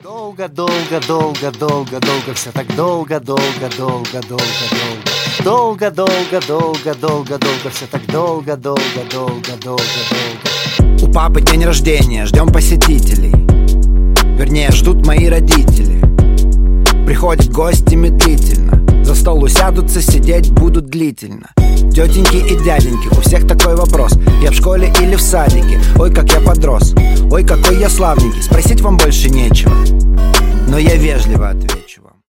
Долго, долго, долго, долго, долго, все так долго, долго, долго, долго, долго. Долго, долго, долго, долго, долго, все так долго, долго, долго, долго, долго. У папы день рождения, ждем посетителей. Вернее, ждут мои родители. Приходят гости медлительно. За стол усядутся, сидеть будут длительно. Тетеньки и дяденьки, у всех такой вопрос: я в школе или в садике? Ой, как я подрос, ой, какой я славненький. Спросить вам больше нечего, но я вежливо отвечу.